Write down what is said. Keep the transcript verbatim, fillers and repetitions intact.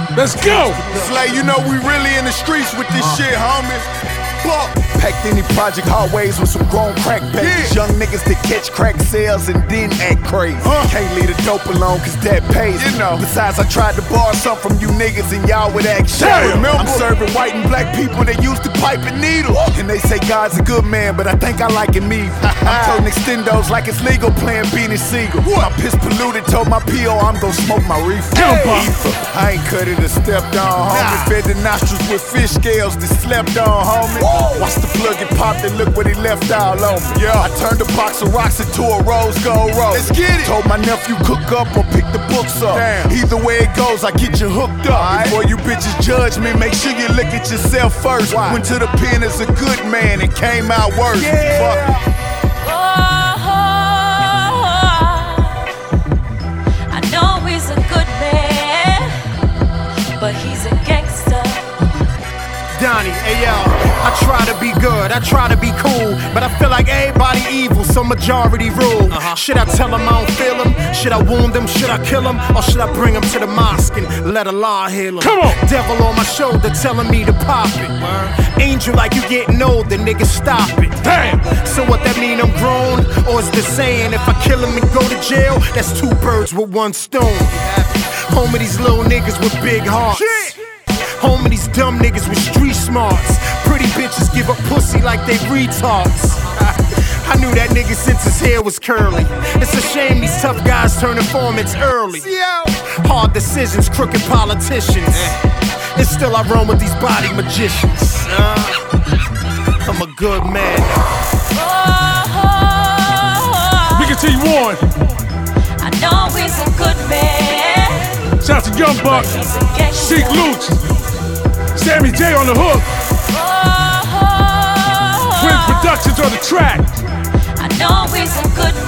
Let's go. Slay, you know we really in the streets with this shit, homie. Fuck. Packed any project hallways with some grown crack babies. Yeah. Young niggas that catch crack sales and then act crazy. Uh. Can't leave the dope alone cause that pays. You know. Besides, I tried to borrow some from you niggas and y'all would act shy. I'm serving white and black people that used to pipe and needle. And they say God's a good man, but I think I like him evil. I'm toting extendos like it's legal playing Beanie Siegel. My piss polluted, told my P O I'm gon' smoke my reefer. Hey. I ain't cut it or stepped on, homie. Nah. Fed the nostrils with fish scales that slept on, homie. Whoa. Watch the plug get popped and look what he left all on me. Yeah. I turned a box of rocks into a rose gold rose. Let's get it. Told my nephew cook up or pick the books up. Damn. Either way it goes, I get you hooked up. Right. Before you bitches judge me, make sure you look at yourself first. Why? Went to the pen as a good man and came out worse. Yeah. Fuck it. I know he's a good man, but he's a gangster. Donnie, hey yo, I try to be good, I try to be cool, but I feel like everybody evil, so majority rule. Uh-huh. Should I tell them I don't feel them? Should I wound them? Should I kill them? Or should I bring them to the mosque and let Allah heal them? Come on! Devil on my shoulder telling me to pop it. Word. Angel like you getting older, nigga, stop it. Damn! So what that mean, I'm grown? Or is the saying if I kill him and go to jail, that's two birds with one stone? Homie, these little niggas with big hearts. Shit. Homie, these dumb niggas with street smarts. Pretty bitches give up pussy like they retards. I knew that nigga since his hair was curly. It's a shame these tough guys turn informants early. Hard decisions, crooked politicians. And still I run with these body magicians. uh, I'm a good man. We can tell you one. I know he's a good man. Shout out to Young Buck, Sheek Louch, Sammy J on the hook. Twin Productions on the track. I know he's a good